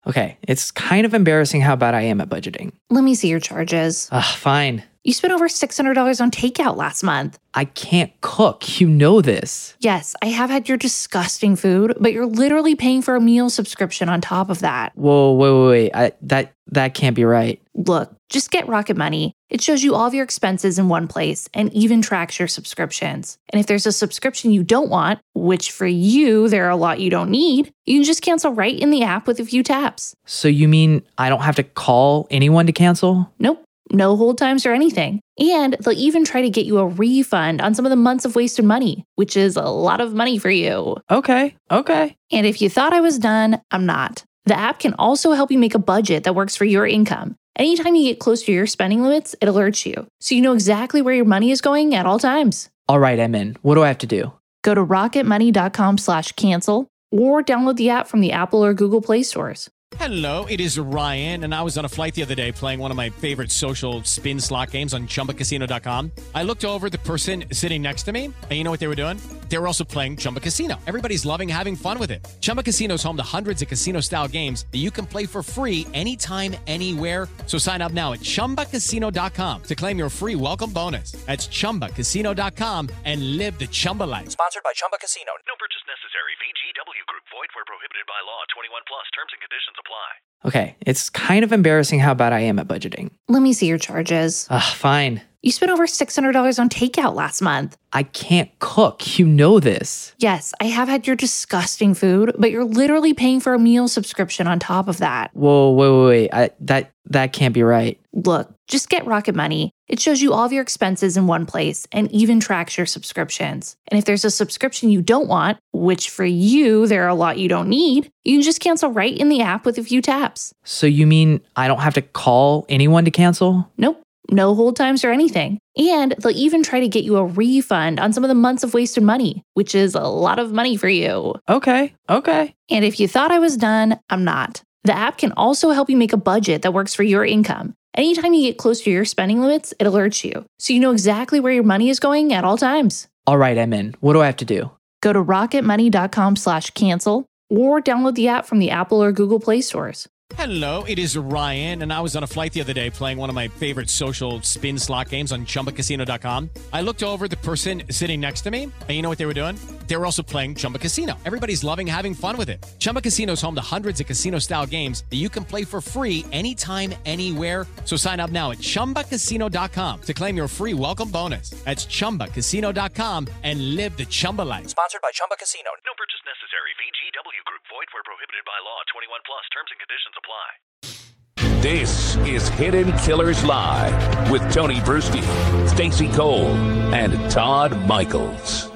Okay, it's kind of embarrassing how bad I am at budgeting. Let me see your charges. Fine. You spent over $600 on takeout last month. I can't cook. You know this. Yes, I have had your disgusting food, but you're literally paying for a meal subscription on top of that. Whoa, wait. That can't be right. Look, just get Rocket Money. It shows you all of your expenses in one place and even tracks your subscriptions. And if there's a subscription you don't want, which for you, there are a lot you don't need, you can just cancel right in the app with a few taps. So you mean I don't have to call anyone to cancel? Nope. No hold times or anything. And they'll even try to get you a refund on some of the months of wasted money, which is a lot of money for you. Okay. And if you thought I was done, I'm not. The app can also help you make a budget that works for your income. Anytime you get close to your spending limits, it alerts you, so you know exactly where your money is going at all times. All right, I'm in. What do I have to do? Go to rocketmoney.com/cancel or download the app from the Apple or Google Play stores. Hello, it is Ryan, and I was on a flight the other day playing one of my favorite social spin slot games on ChumbaCasino.com. I looked over at the person sitting next to me, and you know what they were doing? They were also playing Chumba Casino. Everybody's loving having fun with it. Chumba Casino is home to hundreds of casino-style games that you can play for free anytime, anywhere. So sign up now at ChumbaCasino.com to claim your free welcome bonus. That's ChumbaCasino.com and live the Chumba life. Sponsored by Chumba Casino. No purchase necessary. VGW Group. Void where prohibited by law. 21 plus. Terms and conditions apply. Okay, it's kind of embarrassing how bad I am at budgeting. Let me see your charges. Fine. You spent over $600 on takeout last month. I can't cook. You know this. Yes, I have had your disgusting food, but you're literally paying for a meal subscription on top of that. Whoa, wait. That can't be right. Look, just get Rocket Money. It shows you all of your expenses in one place and even tracks your subscriptions. And if there's a subscription you don't want, which for you, there are a lot you don't need, you can just cancel right in the app with a few taps. So you mean I don't have to call anyone to cancel? Nope. No hold times or anything. And they'll even try to get you a refund on some of the months of wasted money, which is a lot of money for you. Okay. And if you thought I was done, I'm not. The app can also help you make a budget that works for your income. Anytime you get close to your spending limits, it alerts you, so you know exactly where your money is going at all times. All right, I'm in. What do I have to do? Go to rocketmoney.com/cancel or download the app from the Apple or Google Play stores. Hello, it is Ryan, and I was on a flight the other day playing one of my favorite social spin slot games on ChumbaCasino.com. I looked over at the person sitting next to me, and you know what they were doing? They were also playing Chumba Casino. Everybody's loving having fun with it. Chumba Casino is home to hundreds of casino-style games that you can play for free anytime, anywhere. So sign up now at ChumbaCasino.com to claim your free welcome bonus. That's ChumbaCasino.com and live the Chumba life. Sponsored by Chumba Casino. No purchase necessary. VGW Group. Void where prohibited by law. 21 plus. Terms and conditions apply. This is Hidden Killers Live with Tony Bruschi, Stacey Cole, and Todd Michaels.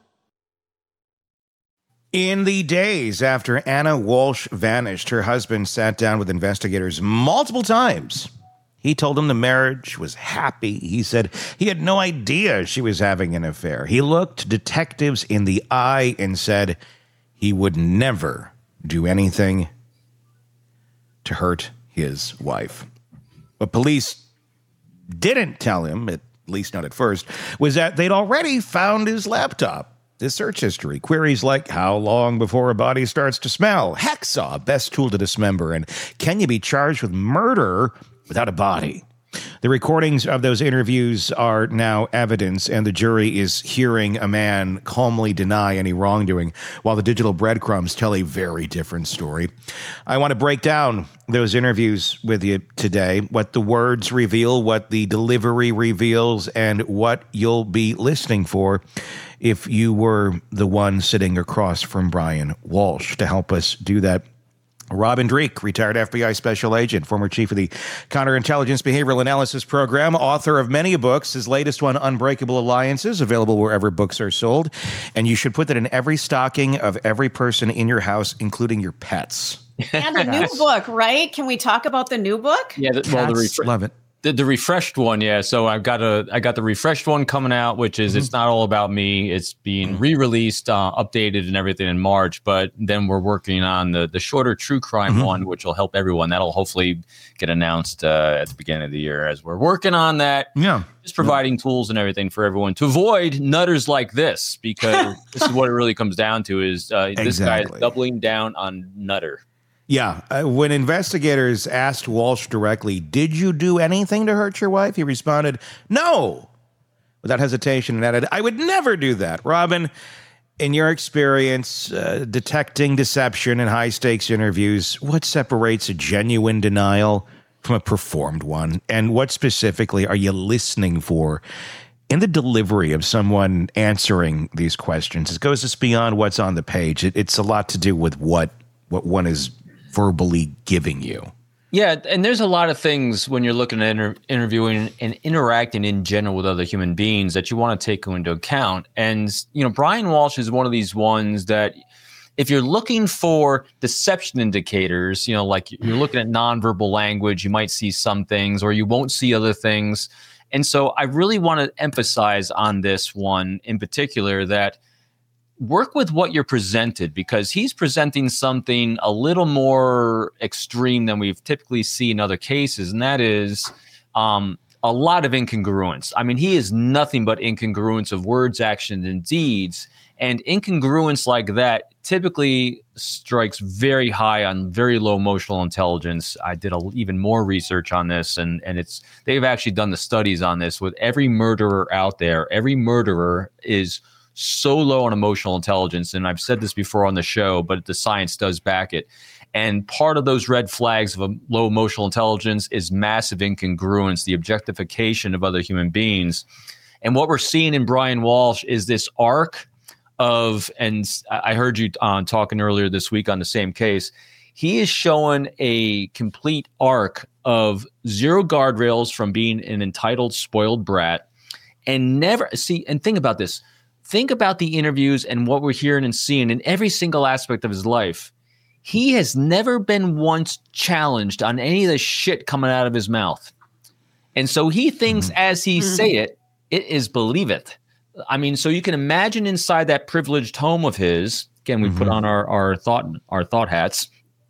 In the days after Anna Walsh vanished, her husband sat down with investigators multiple times. He told them the marriage was happy. He said he had no idea she was having an affair. He looked detectives in the eye and said he would never do anything to hurt his wife. What police didn't tell him, at least not at first, was that they'd already found his laptop, his search history, queries like how long before a body starts to smell, hacksaw, best tool to dismember, and can you be charged with murder without a body? The recordings of those interviews are now evidence, and the jury is hearing a man calmly deny any wrongdoing, while the digital breadcrumbs tell a very different story. I want to break down those interviews with you today, what the words reveal, what the delivery reveals, and what you'll be listening for if you were the one sitting across from Brian Walsh. To help us do that, Robin Dreeke, retired FBI special agent, former chief of the Counterintelligence Behavioral Analysis Program, author of many books. His latest one, Unbreakable Alliances, available wherever books are sold. And you should put that in every stocking of every person in your house, including your pets. And the new book, right? Can we talk about the new book? Yeah, Love it. The refreshed one, yeah. So I got the refreshed one coming out, which is It's Not All About Me. It's being re-released, updated, and everything in March. But then we're working on the shorter true crime one, which will help everyone. That'll hopefully get announced at the beginning of the year as we're working on that. Yeah, just providing tools and everything for everyone to avoid nutters like this, because this is what it really comes down to: is this guy is doubling down on nutter. Yeah. When investigators asked Walsh directly, "Did you do anything to hurt your wife?" he responded, "No," without hesitation, and added, "I would never do that." Robin, in your experience detecting deception in high-stakes interviews, what separates a genuine denial from a performed one? And what specifically are you listening for in the delivery of someone answering these questions? It goes just beyond what's on the page. It's a lot to do with what one is verbally giving you. Yeah, and there's a lot of things when you're looking at interviewing and interacting in general with other human beings that you want to take into account. And, Brian Walsh is one of these ones that if you're looking for deception indicators, like you're looking at nonverbal language, you might see some things or you won't see other things. And so I really want to emphasize on this one in particular that work with what you're presented, because he's presenting something a little more extreme than we've typically seen in other cases, and that is a lot of incongruence. I mean, he is nothing but incongruence of words, actions, and deeds, and incongruence like that typically strikes very high on very low emotional intelligence. I did even more research on this, and they've actually done the studies on this with every murderer out there. Every murderer is so low on emotional intelligence. And I've said this before on the show, but the science does back it. And part of those red flags of a low emotional intelligence is massive incongruence, the objectification of other human beings. And what we're seeing in Brian Walsh is this arc of, and I heard you talking earlier this week on the same case, he is showing a complete arc of zero guardrails from being an entitled, spoiled brat, and never see, and think about this. Think about the interviews and what we're hearing and seeing in every single aspect of his life. He has never been once challenged on any of the shit coming out of his mouth. And so he thinks as he say it, it is believe it. I mean, so you can imagine inside that privileged home of his, again, we put on our thought hats,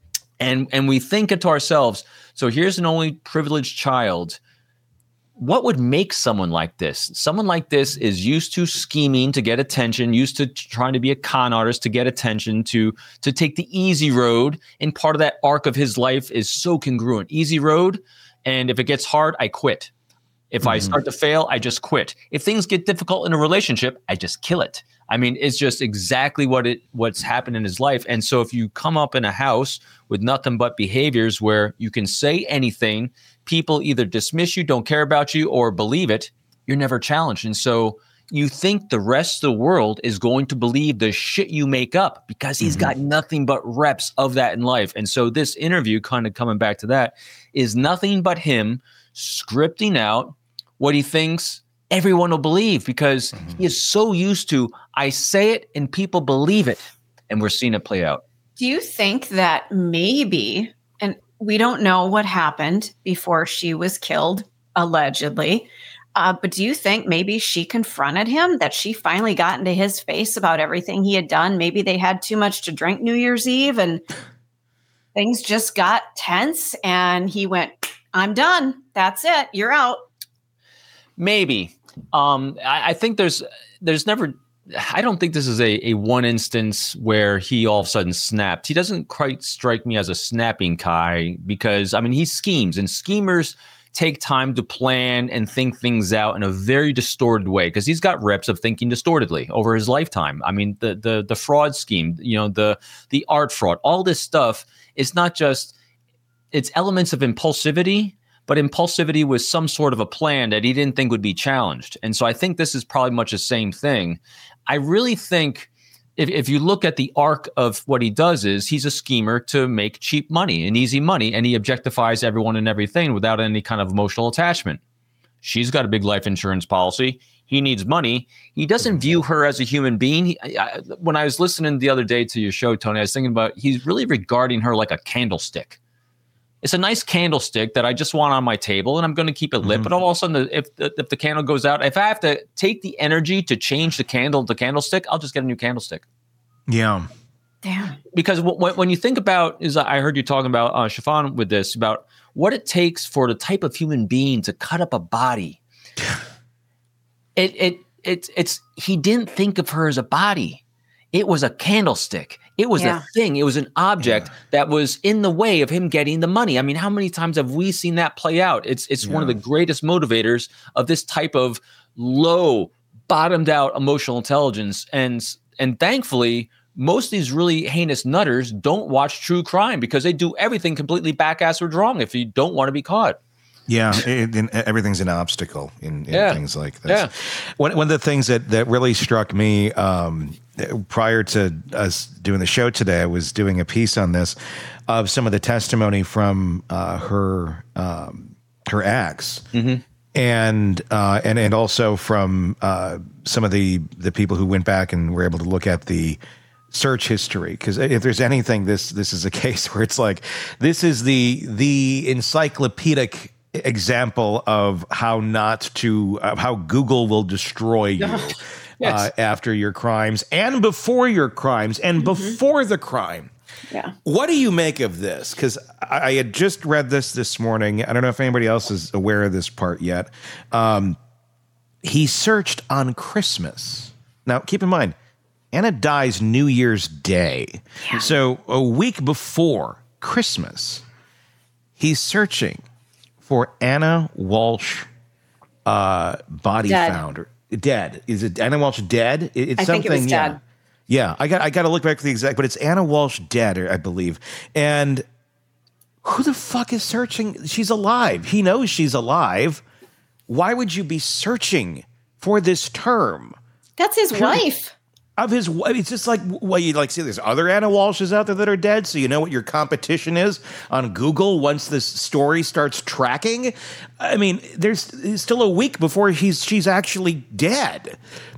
and we think to ourselves, so here's an only privileged child. What would make someone like this? Someone like this is used to scheming to get attention, used to trying to be a con artist to get attention, to take the easy road. And part of that arc of his life is so congruent. Easy road, and if it gets hard, I quit. If I start to fail, I just quit. If things get difficult in a relationship, I just kill it. I mean, it's just exactly what's happened in his life. And so if you come up in a house with nothing but behaviors where you can say anything, people either dismiss you, don't care about you, or believe it, you're never challenged. And so you think the rest of the world is going to believe the shit you make up because he's got nothing but reps of that in life. And so this interview, kind of coming back to that, is nothing but him scripting out what he thinks everyone will believe, because he is so used to, I say it and people believe it. And we're seeing it play out. Do you think that maybe, and we don't know what happened before she was killed, allegedly, but do you think maybe she confronted him, that she finally got into his face about everything he had done? Maybe they had too much to drink New Year's Eve and things just got tense and he went, I'm done. That's it. You're out. Maybe. I think there's never, I don't think this is a one instance where he all of a sudden snapped. He doesn't quite strike me as a snapping guy because, I mean, he schemes, and schemers take time to plan and think things out in a very distorted way, because he's got reps of thinking distortedly over his lifetime. I mean, the fraud scheme, the art fraud, all this stuff is not just, it's elements of impulsivity, but impulsivity was some sort of a plan that he didn't think would be challenged. And so I think this is probably much the same thing. I really think if you look at the arc of what he does, is he's a schemer to make cheap money and easy money, and he objectifies everyone and everything without any kind of emotional attachment. She's got a big life insurance policy. He needs money. He doesn't view her as a human being. When I was listening the other day to your show, Tony, I was thinking about, he's really regarding her like a candlestick. It's a nice candlestick that I just want on my table, and I'm going to keep it lit. But all of a sudden, if the candle goes out, if I have to take the energy to change the candlestick, I'll just get a new candlestick. Yeah. Damn. Because when you think about, I heard you talking about Chiffon with this, about what it takes for the type of human being to cut up a body. He didn't think of her as a body. It was a candlestick. It was a thing. It was an object that was in the way of him getting the money. I mean, how many times have we seen that play out? It's one of the greatest motivators of this type of low, bottomed out emotional intelligence. And thankfully, most of these really heinous nutters don't watch true crime because they do everything completely back-assed wrong if you don't want to be caught. Yeah, everything's an obstacle in things like this. Yeah. One of the things that really struck me prior to us doing the show today, I was doing a piece on this of some of the testimony from her ex, and also from some of the people who went back and were able to look at the search history, because if there's anything, this is a case where it's like this is the encyclopedic example of how how Google will destroy you after your crimes and before your crimes and before the crime. Yeah. What do you make of this? Because I had just read this morning. I don't know if anybody else is aware of this part yet. He searched on Christmas. Now, keep in mind, Anna dies New Year's Day. Yeah. So a week before Christmas, he's searching for Anna Walsh body found. Dead. Is it Anna Walsh dead? It's I think it was dead. Yeah, I got to look back for the exact, but it's Anna Walsh dead, I believe. And who the fuck is searching? She's alive. He knows she's alive. Why would you be searching for this term? That's his wife. Of his wife. It's just like, well, you like see there's other Anna Walshes out there that are dead, so you know what your competition is on Google once this story starts tracking. I mean, there's still a week before she's actually dead.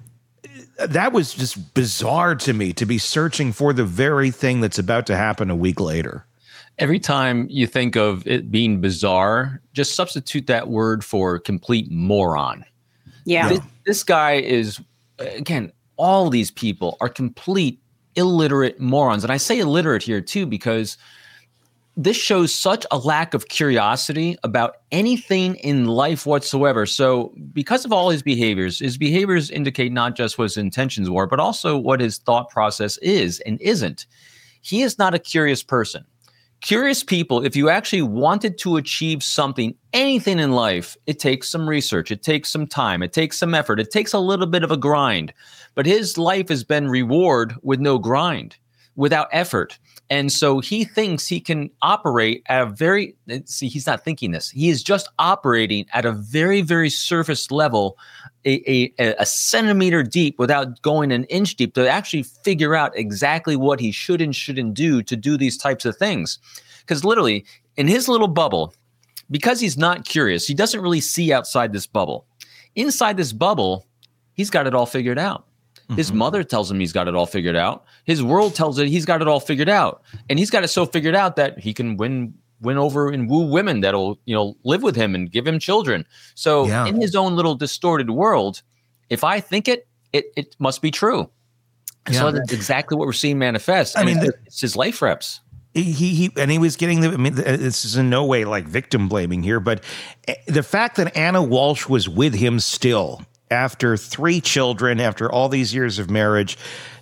That was just bizarre to me, to be searching for the very thing that's about to happen a week later. Every time you think of it being bizarre, just substitute that word for complete moron. Yeah. This guy is, again, all these people are complete illiterate morons. And I say illiterate here too, because this shows such a lack of curiosity about anything in life whatsoever. So because of all his behaviors indicate not just what his intentions were, but also what his thought process is and isn't. He is not a curious person. Curious people, if you actually wanted to achieve something, anything in life, it takes some research, it takes some time, it takes some effort, it takes a little bit of a grind. But his life has been reward with no grind, without effort. And so he thinks he can operate at he's not thinking this. He is just operating at a very, very surface level, a centimeter deep without going an inch deep to actually figure out exactly what he should and shouldn't do to do these types of things. Because literally in his little bubble, because he's not curious, he doesn't really see outside this bubble. Inside this bubble, he's got it all figured out. His mother tells him he's got it all figured out. His world tells it he's got it all figured out. And he's got it so figured out that he can win over and woo women that'll, live with him and give him children. So in his own little distorted world, if I think it must be true. Yeah. So that's exactly what we're seeing manifest. I mean, it's his life reps. He was getting this is in no way like victim blaming here, but the fact that Anna Walsh was with him still after 3 children, after all these years of marriage,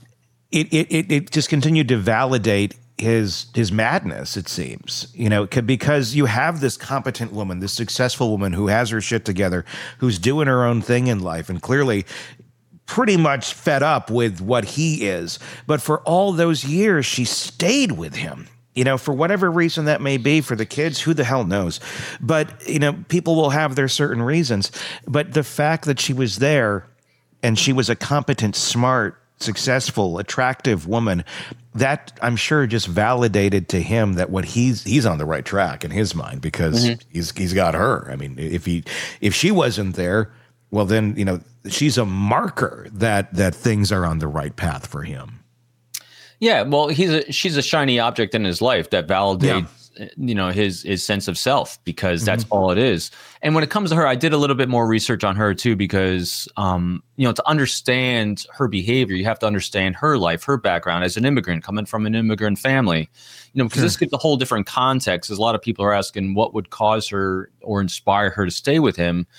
it just continued to validate his madness, it seems, because you have this competent woman, this successful woman who has her shit together, who's doing her own thing in life and clearly pretty much fed up with what he is. But for all those years, she stayed with him. For whatever reason that may be, for the kids, who the hell knows? But, people will have their certain reasons. But the fact that she was there and she was a competent, smart, successful, attractive woman, that I'm sure just validated to him that what he's on the right track in his mind, because he's got her. I mean, if she wasn't there, well, then, she's a marker that things are on the right path for him. Yeah, well, she's a shiny object in his life that validates, his sense of self, because that's all it is. And when it comes to her, I did a little bit more research on her too, because, to understand her behavior, you have to understand her life, her background as an immigrant, coming from an immigrant family, because this gives a whole different context. As a lot of people are asking what would cause her or inspire her to stay with him.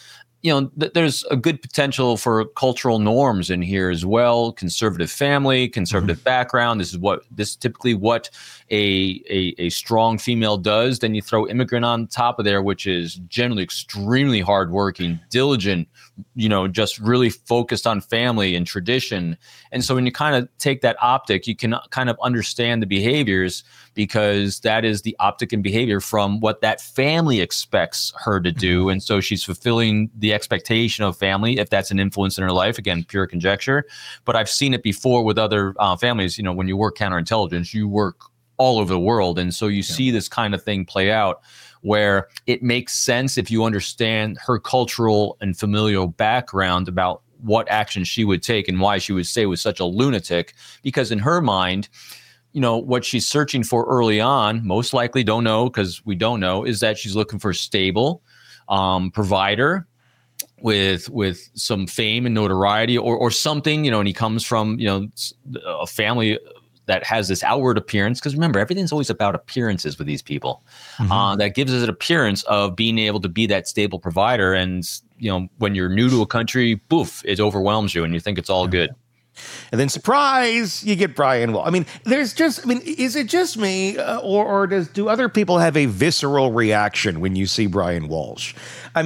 there's a good potential for cultural norms in here as well. Conservative family, conservative background. This is typically what a strong female does. Then you throw immigrant on top of there, which is generally extremely hardworking, diligent, just really focused on family and tradition. And so when you kind of take that optic, you can kind of understand the behaviors, because that is the optic and behavior from what that family expects her to do. And so she's fulfilling the expectation of family, if that's an influence in her life. Again, pure conjecture. But I've seen it before with other families. When you work counterintelligence, you work all over the world. And so you see this kind of thing play out, where it makes sense if you understand her cultural and familial background about what action she would take and why she would say was such a lunatic. Because in her mind, what she's searching for early on, most likely don't know, because we don't know, is that she's looking for a stable provider with some fame and notoriety or something, and he comes from, a family that has this outward appearance. Because remember, everything's always about appearances with these people. That gives us an appearance of being able to be that stable provider. And, when you're new to a country, poof, it overwhelms you and you think it's all good. And then, surprise, you get Brian Walsh. Is it just me, or do other people have a visceral reaction when you see Brian Walsh?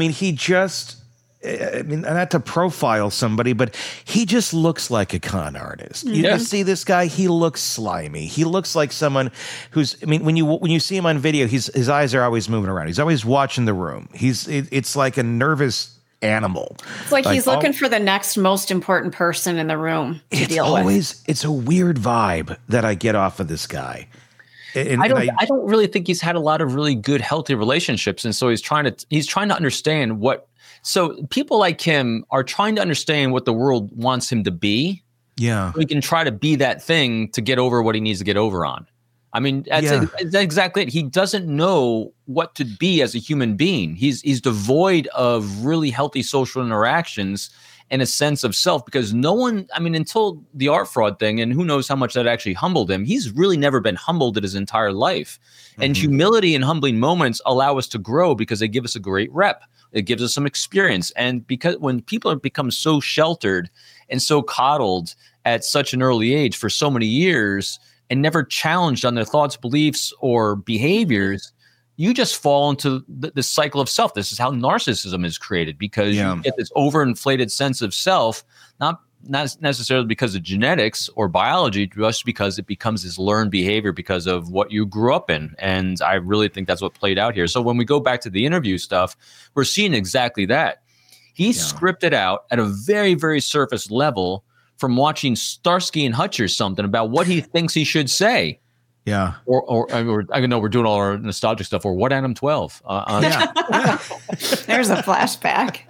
Not to profile somebody, but he just looks like a con artist. You see this guy, he looks slimy. He looks like someone who's, when you see him on video, his eyes are always moving around. He's always watching the room. It's like a nervous animal. It's like he's looking for the next most important person in the room to deal with. It's a weird vibe that I get off of this guy. I don't really think he's had a lot of really good, healthy relationships. And so he's trying to understand so people like him are trying to understand what the world wants him to be. Yeah. So he can try to be that thing to get over what he needs to get over on. That's exactly it. He doesn't know what to be as a human being. He's devoid of really healthy social interactions and a sense of self, because no one, until the art fraud thing, and who knows how much that actually humbled him, he's really never been humbled in his entire life. And humility and humbling moments allow us to grow because they give us a great rep. It gives us some experience. And because when people have become so sheltered and so coddled at such an early age for so many years, and never challenged on their thoughts, beliefs, or behaviors, you just fall into the cycle of self. This is how narcissism is created, because you get this overinflated sense of self, not necessarily because of genetics or biology, just because it becomes this learned behavior because of what you grew up in. And I really think that's what played out here. So when we go back to the interview stuff, we're seeing exactly that. He scripted out at a very, very surface level from watching Starsky and Hutch or something about what he thinks he should say. Yeah. Or I know we're doing all our nostalgic stuff. Or what Adam 12? There's a flashback.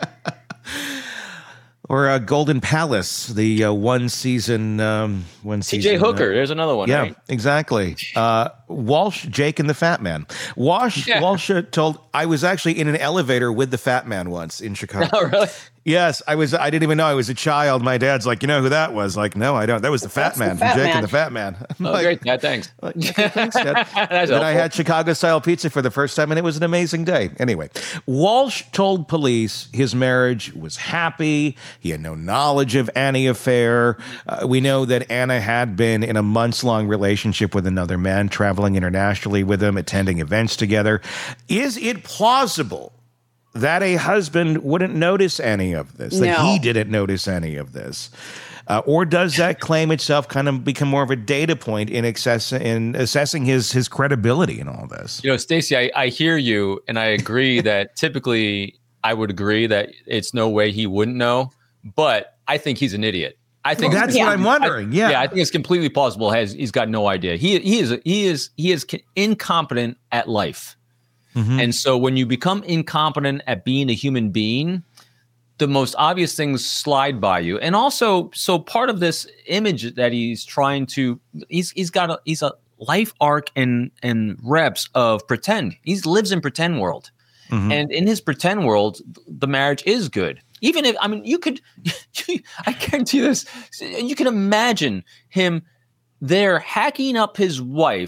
Or Golden Palace, the one season. T.J. Hooker, there's another one. Yeah, right? Exactly. Walsh, Jake, and the Fat Man. Walsh told, I was actually in an elevator with the Fat Man once in Chicago. Oh, really? Yes, I was. I didn't even know I was a child. My dad's like, you know who that was? Like, no, I don't. That was the Fat Man from Jake and the Fat Man. Great, Dad. Thanks. Thanks, Dad. Then I had Chicago-style pizza for the first time, and it was an amazing day. Anyway, Walsh told police his marriage was happy. He had no knowledge of Annie affair. We know that Anna had been in a months-long relationship with another man, traveling internationally with him, attending events together. Is it plausible that a husband wouldn't notice any of this, that he didn't notice any of this? Or does that claim itself kind of become more of a data point in assessing his credibility in all this? Stacey, I hear you, and I agree that typically I would agree that it's no way he wouldn't know, but I think he's an idiot. I think that's what I'm wondering. I think it's completely plausible. He's got no idea. He is incompetent at life. Mm-hmm. And so when you become incompetent at being a human being, the most obvious things slide by you. And also, so part of this image that he's trying to, he's a life arc and reps of pretend. He lives in pretend world. Mm-hmm. And in his pretend world, the marriage is good. Even if, you could, I guarantee you can imagine him there hacking up his wife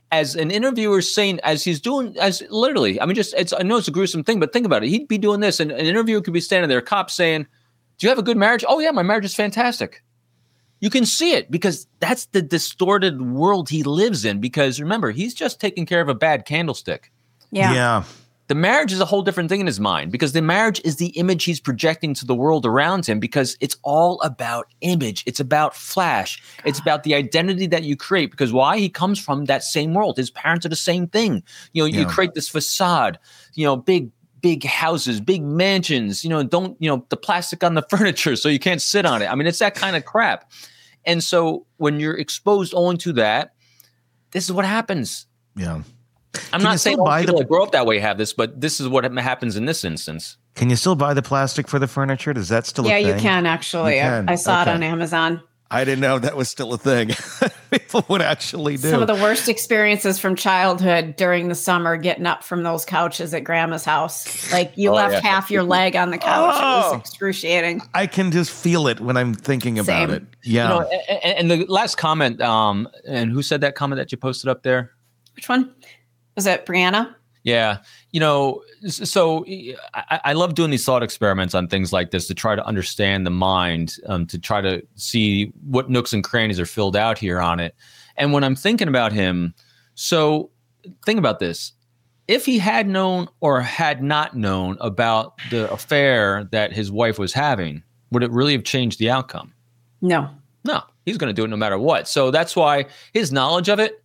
as an interviewer saying, as he's doing, as literally, I mean, I know it's a gruesome thing, but think about it. He'd be doing this, and an interviewer could be standing there, a cop saying, "Do you have a good marriage?" "Oh yeah, my marriage is fantastic." You can see it because that's the distorted world he lives in. Because remember, he's just taking care of a bad candlestick. Yeah. The marriage is a whole different thing in his mind, because the marriage is the image he's projecting to the world around him, because it's all about image. It's about flash. It's about the identity that you create, because why? He comes from that same world. His parents are the same thing. You create this facade, big houses, big mansions, the plastic on the furniture so you can't sit on it. I mean, it's that kind of crap. And so when you're exposed only to that, this is what happens. Yeah. I'm not saying all people that grow up that way have this, but this is what happens in this instance. Can you still buy the plastic for the furniture? Does that still a thing? Yeah, you can actually. You can. I saw it on Amazon. I didn't know that was still a thing. People would actually do. Some of the worst experiences from childhood during the summer, getting up from those couches at grandma's house. Like you left half your leg on the couch. It was excruciating. I can just feel it when I'm thinking about it. Yeah. And the last comment, and who said that comment that you posted up there? Which one? Was it Brianna? Yeah. So I love doing these thought experiments on things like this to try to understand the mind, to try to see what nooks and crannies are filled out here on it. And when I'm thinking about him, so think about this. If he had known or had not known about the affair that his wife was having, would it really have changed the outcome? No. No. He's going to do it no matter what. So that's why his knowledge of it,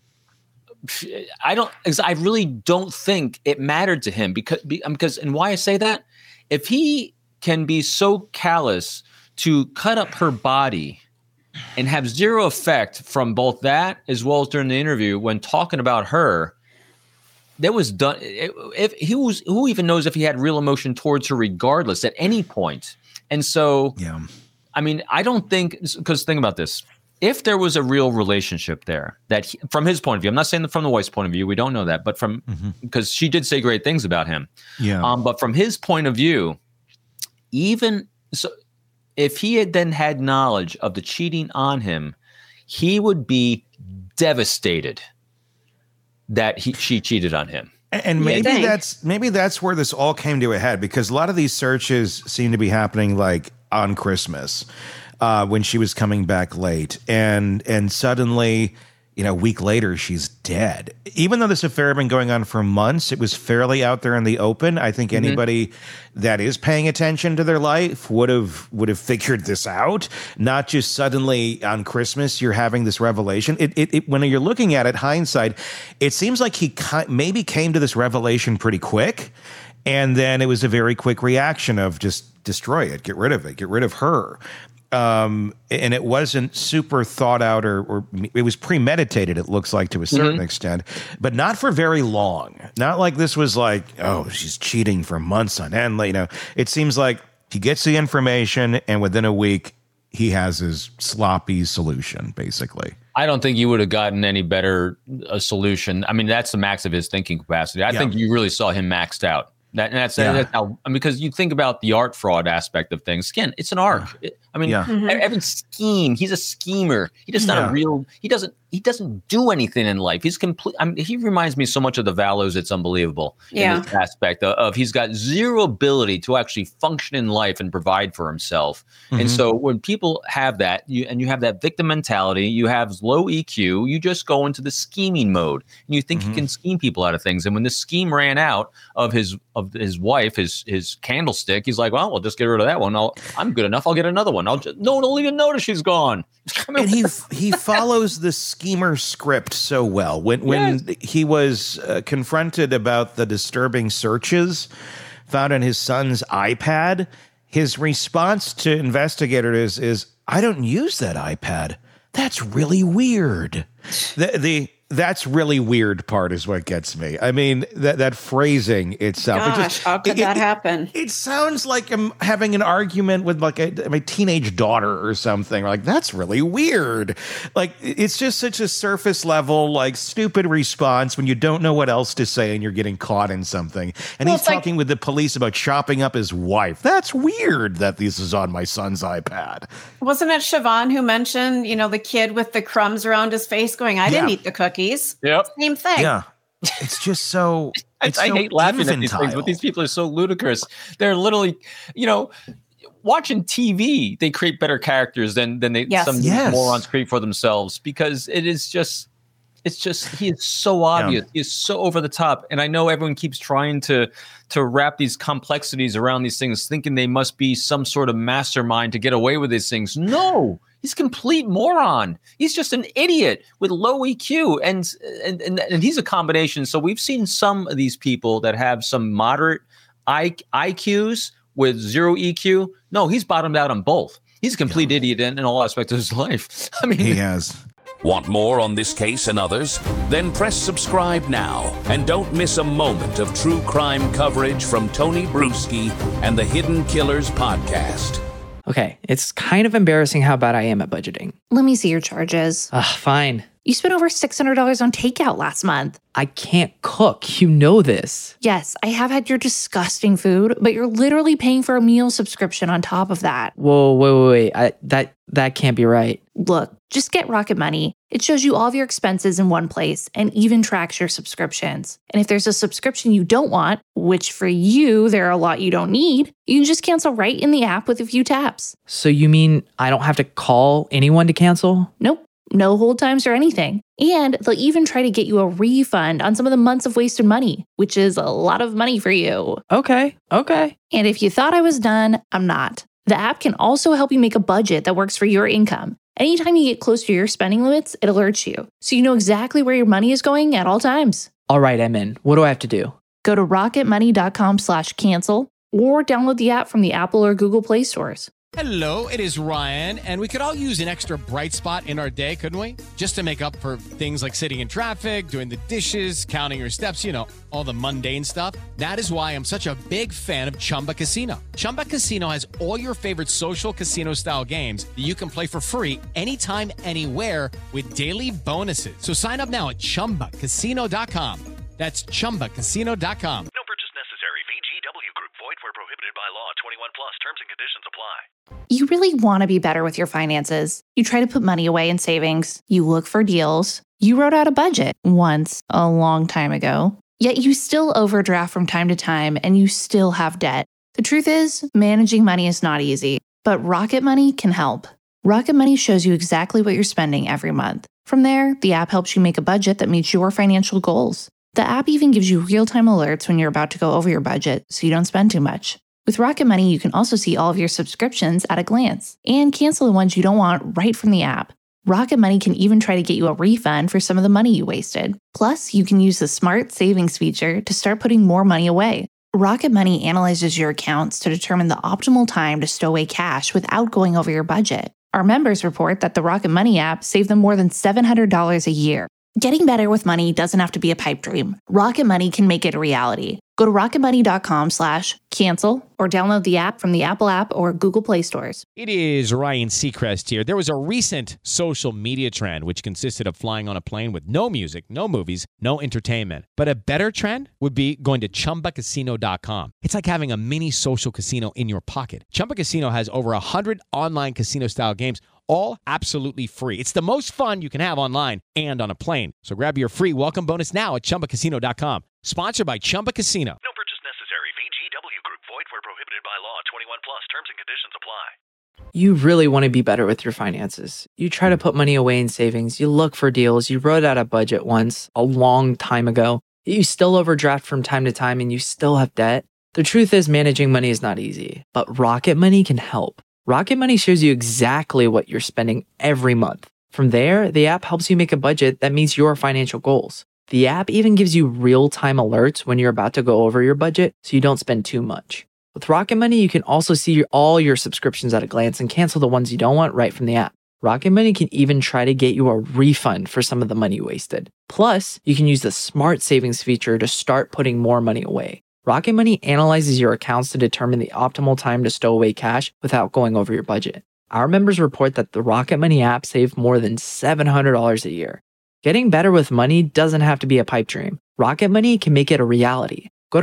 I really don't think it mattered to him because, and why I say that, if he can be so callous to cut up her body and have zero effect from both that as well as during the interview when talking about her, that was done. Who even knows if he had real emotion towards her regardless at any point? And so, I mean, I don't think, because think about this. If there was a real relationship there, from his point of view, I'm not saying that from the wife's point of view, we don't know that, but because she did say great things about him. Yeah. But from his point of view, even so, if he had then had knowledge of the cheating on him, he would be devastated that she cheated on him. And maybe that's where this all came to a head, because a lot of these searches seem to be happening like on Christmas. When she was coming back late, and suddenly, a week later, she's dead. Even though this affair had been going on for months, it was fairly out there in the open. I think anybody that is paying attention to their life would have figured this out. Not just suddenly on Christmas, you're having this revelation. When you're looking at it, hindsight, it seems like he maybe came to this revelation pretty quick. And then it was a very quick reaction of just destroy it, get rid of it, get rid of her. And it wasn't super thought out or it was premeditated, it looks like, to a certain extent, but not for very long. Not like this was like, oh, she's cheating for months on end. It seems like he gets the information and within a week he has his sloppy solution, basically. I don't think you would have gotten any better a solution. I mean, that's the max of his thinking capacity. I think you really saw him maxed out. That's how, because you think about the art fraud aspect of things. Again, it's an art. Every scheme, he's a schemer. He does not a real. He doesn't do anything in life. He's complete. He reminds me so much of the Valos. It's unbelievable. In this aspect of he's got zero ability to actually function in life and provide for himself. And so when people have that, you have that victim mentality, you have low EQ, you just go into the scheming mode and you think you can scheme people out of things. And when the scheme ran out of his wife, his candlestick, he's like, well, we'll just get rid of that one. I'm good enough. I'll get another one. No one will even notice she's gone. And he follows the schemer script so well. When he was confronted about the disturbing searches found on his son's iPad, his response to investigators is, I don't use that iPad. That's really weird. That's really weird part is what gets me. I mean, that phrasing itself. Gosh, how could that happen? It sounds like I'm having an argument with like my teenage daughter or something. Like, that's really weird. Like, it's just such a surface level, like, stupid response when you don't know what else to say and you're getting caught in something. And he's talking with the police about chopping up his wife. That's weird that this is on my son's iPad. Wasn't it Siobhan who mentioned, the kid with the crumbs around his face going, I didn't eat the cookies. cookies. Yep. Same thing. Yeah. It's just so. I hate laughing at these things, but these people are so ludicrous. They're literally, watching TV. They create better characters than some morons create for themselves, because it's just he is so obvious. He is so over the top, and I know everyone keeps trying to wrap these complexities around these things, thinking they must be some sort of mastermind to get away with these things. No. He's a complete moron. He's just an idiot with low EQ, and he's a combination. So we've seen some of these people that have some moderate IQs with zero EQ. No, he's bottomed out on both. He's a complete idiot in all aspects of his life. I mean, he has. Want more on this case and others? Then press subscribe now and don't miss a moment of true crime coverage from Tony Bruschi and the Hidden Killers podcast. Okay, it's kind of embarrassing how bad I am at budgeting. Let me see your charges. Fine. You spent over $600 on takeout last month. I can't cook. You know this. Yes, I have had your disgusting food, but you're literally paying for a meal subscription on top of that. Whoa, wait. That can't be right. Look, just get Rocket Money. It shows you all of your expenses in one place and even tracks your subscriptions. And if there's a subscription you don't want, which for you, there are a lot you don't need, you can just cancel right in the app with a few taps. So you mean I don't have to call anyone to cancel? Nope. No hold times or anything. And they'll even try to get you a refund on some of the months of wasted money, which is a lot of money for you. Okay. And if you thought I was done, I'm not. The app can also help you make a budget that works for your income. Anytime you get close to your spending limits, it alerts you, so you know exactly where your money is going at all times. All right, I'm in. What do I have to do? Go to rocketmoney.com/cancel or download the app from the Apple or Google Play stores. Hello, it is Ryan, and we could all use an extra bright spot in our day, couldn't we? Just to make up for things like sitting in traffic, doing the dishes, counting your steps, all the mundane stuff. That is why I'm such a big fan of Chumba Casino. Chumba Casino has all your favorite social casino-style games that you can play for free anytime, anywhere with daily bonuses. So sign up now at ChumbaCasino.com. That's ChumbaCasino.com. No purchase necessary. VGW Group. Void where prohibited by law. 21 plus. Terms and conditions apply. You really want to be better with your finances. You try to put money away in savings. You look for deals. You wrote out a budget once, a long time ago. Yet you still overdraft from time to time and you still have debt. The truth is, managing money is not easy, but Rocket Money can help. Rocket Money shows you exactly what you're spending every month. From there, the app helps you make a budget that meets your financial goals. The app even gives you real-time alerts when you're about to go over your budget so you don't spend too much. With Rocket Money, you can also see all of your subscriptions at a glance and cancel the ones you don't want right from the app. Rocket Money can even try to get you a refund for some of the money you wasted. Plus, you can use the Smart Savings feature to start putting more money away. Rocket Money analyzes your accounts to determine the optimal time to stow away cash without going over your budget. Our members report that the Rocket Money app saved them more than $700 a year. Getting better with money doesn't have to be a pipe dream. Rocket Money can make it a reality. Go to rocketmoney.com/cancel or download the app from the Apple app or Google Play stores. It is Ryan Seacrest here. There was a recent social media trend which consisted of flying on a plane with no music, no movies, no entertainment. But a better trend would be going to ChumbaCasino.com. It's like having a mini social casino in your pocket. Chumba Casino has over 100 online casino-style games, all absolutely free. It's the most fun you can have online and on a plane. So grab your free welcome bonus now at ChumbaCasino.com. Sponsored by Chumba Casino. No purchase necessary. VGW Group. Void where prohibited by law. 21 plus. Terms and conditions apply. You really want to be better with your finances. You try to put money away in savings. You look for deals. You wrote out a budget once, a long time ago. You still overdraft from time to time and you still have debt. The truth is, managing money is not easy, but Rocket Money can help. Rocket Money shows you exactly what you're spending every month. From there, the app helps you make a budget that meets your financial goals. The app even gives you real-time alerts when you're about to go over your budget so you don't spend too much. With Rocket Money, you can also see all your subscriptions at a glance and cancel the ones you don't want right from the app. Rocket Money can even try to get you a refund for some of the money you wasted. Plus, you can use the Smart Savings feature to start putting more money away. Rocket Money analyzes your accounts to determine the optimal time to stow away cash without going over your budget. Our members report that the Rocket Money app saved more than $700 a year. Getting better with money doesn't have to be a pipe dream. Rocket Money can make it a reality. Go to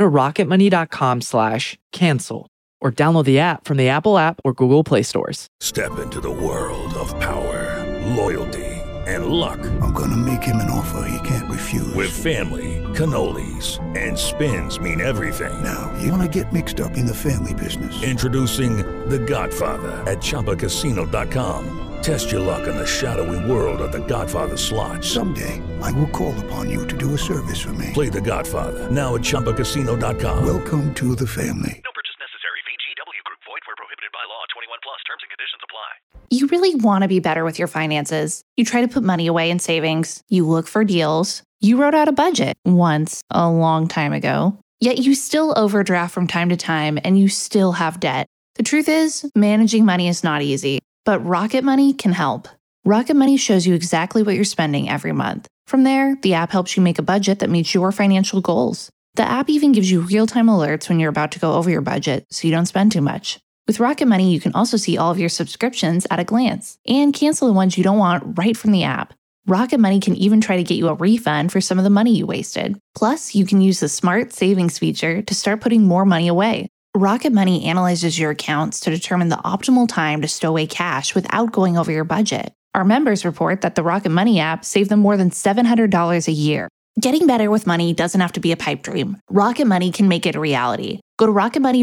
rocketmoney.com/cancel or download the app from the Apple app or Google Play stores. Step into the world of power, loyalty, and luck. I'm gonna make him an offer he can't refuse. With family, cannolis, and spins mean everything. Now, you wanna get mixed up in the family business. Introducing The Godfather at ChumbaCasino.com. Test your luck in the shadowy world of The Godfather slot. Someday, I will call upon you to do a service for me. Play The Godfather now at ChumbaCasino.com. Welcome to the family. No purchase necessary. VGW Group. Void where prohibited by law. 21 plus. Terms and conditions apply. You really want to be better with your finances. You try to put money away in savings. You look for deals. You wrote out a budget once a long time ago. Yet you still overdraft from time to time and you still have debt. The truth is, managing money is not easy. But Rocket Money can help. Rocket Money shows you exactly what you're spending every month. From there, the app helps you make a budget that meets your financial goals. The app even gives you real-time alerts when you're about to go over your budget, so you don't spend too much. With Rocket Money, you can also see all of your subscriptions at a glance and cancel the ones you don't want right from the app. Rocket Money can even try to get you a refund for some of the money you wasted. Plus, you can use the Smart Savings feature to start putting more money away. Rocket Money analyzes your accounts to determine the optimal time to stow away cash without going over your budget. Our members report that the Rocket Money app saved them more than $700 a year. Getting better with money doesn't have to be a pipe dream. Rocket Money can make it a reality. Go to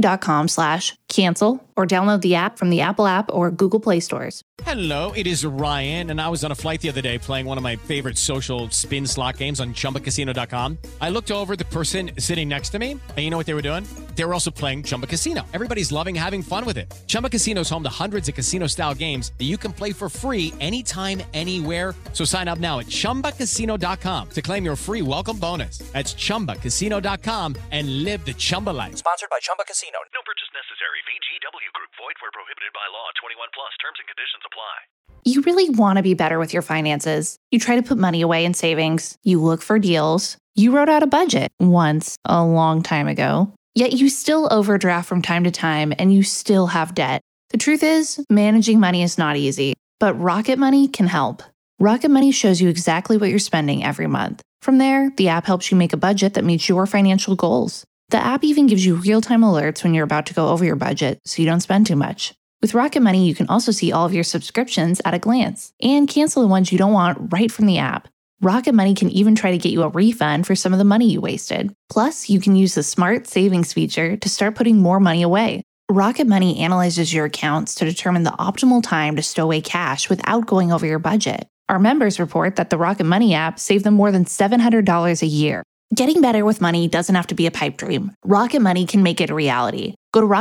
rocketmoney.com/cancel or download the app from the Apple app or Google Play stores. Hello, it is Ryan, and I was on a flight the other day playing one of my favorite social spin slot games on ChumbaCasino.com. I looked over the person sitting next to me, and you know what they were doing? They were also playing Chumba Casino. Everybody's loving having fun with it. Chumba Casino is home to hundreds of casino-style games that you can play for free anytime, anywhere. So sign up now at ChumbaCasino.com to claim your free welcome bonus. That's ChumbaCasino.com and live the Chumba life. Sponsored by Chumba Casino. No purchase necessary. VGW Group. Void where prohibited by law. 21 plus. Terms and conditions apply. You really want to be better with your finances. You try to put money away in savings. You look for deals. You wrote out a budget once a long time ago. Yet you still overdraft from time to time and you still have debt. The truth is, managing money is not easy. But Rocket Money can help. Rocket Money shows you exactly what you're spending every month. From there, the app helps you make a budget that meets your financial goals. The app even gives you real-time alerts when you're about to go over your budget, so you don't spend too much. With Rocket Money, you can also see all of your subscriptions at a glance and cancel the ones you don't want right from the app. Rocket Money can even try to get you a refund for some of the money you wasted. Plus, you can use the Smart Savings feature to start putting more money away. Rocket Money analyzes your accounts to determine the optimal time to stow away cash without going over your budget. Our members report that the Rocket Money app saved them more than $700 a year. Getting better with money doesn't have to be a pipe dream. Rocket Money can make it a reality. Go to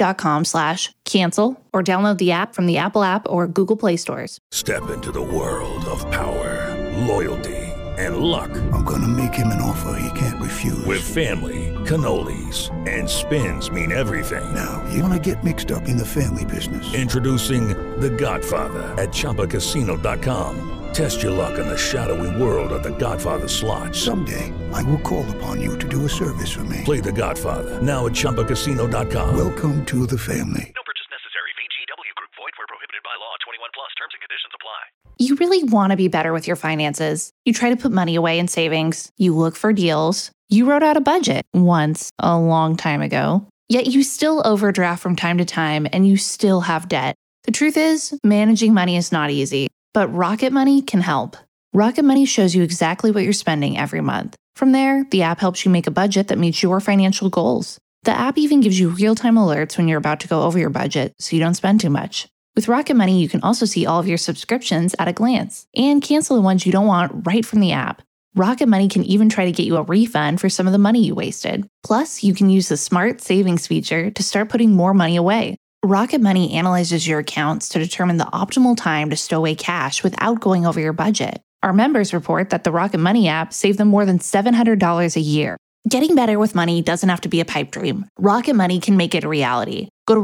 rocketmoney.com/cancel or download the app from the Apple app or Google Play stores. Step into the world of power, loyalty, and luck. I'm gonna make him an offer he can't refuse. With family, cannolis, and spins mean everything. Now, you wanna get mixed up in the family business. Introducing The Godfather at ChumbaCasino.com. Test your luck in the shadowy world of The Godfather slot. Someday, I will call upon you to do a service for me. Play The Godfather now at ChumbaCasino.com. Welcome to the family. No purchase necessary. VGW Group. Void where prohibited by law. 21 plus. Terms and conditions apply. You really want to be better with your finances. You try to put money away in savings. You look for deals. You wrote out a budget once a long time ago. Yet you still overdraft from time to time and you still have debt. The truth is, managing money is not easy. But Rocket Money can help. Rocket Money shows you exactly what you're spending every month. From there, the app helps you make a budget that meets your financial goals. The app even gives you real-time alerts when you're about to go over your budget, so you don't spend too much. With Rocket Money, you can also see all of your subscriptions at a glance and cancel the ones you don't want right from the app. Rocket Money can even try to get you a refund for some of the money you wasted. Plus, you can use the Smart Savings feature to start putting more money away. Rocket Money analyzes your accounts to determine the optimal time to stow away cash without going over your budget. Our members report that the Rocket Money app saved them more than $700 a year. Getting better with money doesn't have to be a pipe dream. Rocket Money can make it a reality. Go to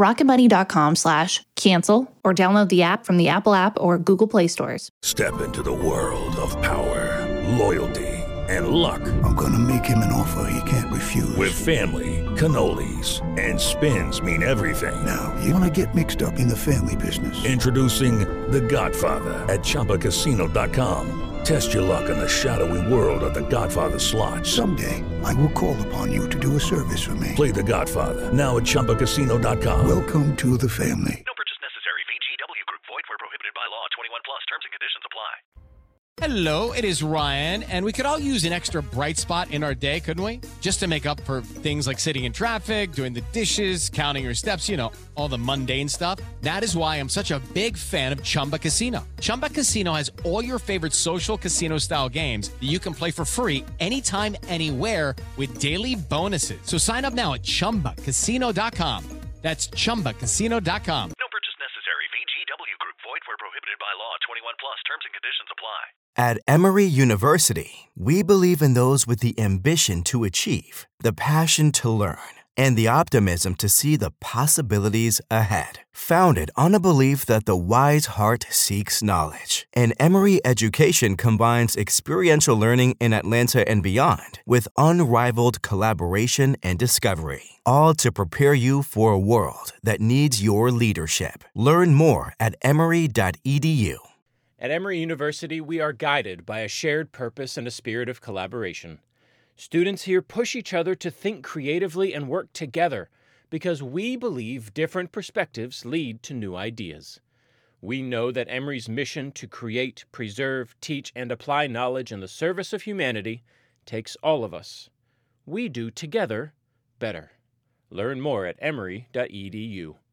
rocketmoney.com/cancel or download the app from the Apple app or Google Play stores. Step into the world of power, loyalty, and luck. I'm gonna make him an offer he can't refuse. With family, cannolis, and spins mean everything. Now, you wanna get mixed up in the family business. Introducing The Godfather at ChumbaCasino.com. Test your luck in the shadowy world of The Godfather slot. Someday, I will call upon you to do a service for me. Play The Godfather now at ChumbaCasino.com. Welcome to the family. No purchase necessary. VGW Group. Void where prohibited by law. 21 plus. Terms and conditions apply. Hello, it is Ryan, and we could all use an extra bright spot in our day, couldn't we? Just to make up for things like sitting in traffic, doing the dishes, counting your steps, all the mundane stuff. That is why I'm such a big fan of Chumba Casino. Chumba Casino has all your favorite social casino-style games that you can play for free anytime, anywhere with daily bonuses. So sign up now at ChumbaCasino.com. That's ChumbaCasino.com. No purchase necessary. VGW Group. Void where prohibited by law. 21 plus. Terms and conditions apply. At Emory University, we believe in those with the ambition to achieve, the passion to learn, and the optimism to see the possibilities ahead. Founded on a belief that the wise heart seeks knowledge, and Emory education combines experiential learning in Atlanta and beyond with unrivaled collaboration and discovery, all to prepare you for a world that needs your leadership. Learn more at emory.edu. At Emory University, we are guided by a shared purpose and a spirit of collaboration. Students here push each other to think creatively and work together because we believe different perspectives lead to new ideas. We know that Emory's mission to create, preserve, teach, and apply knowledge in the service of humanity takes all of us. We do together better. Learn more at emory.edu.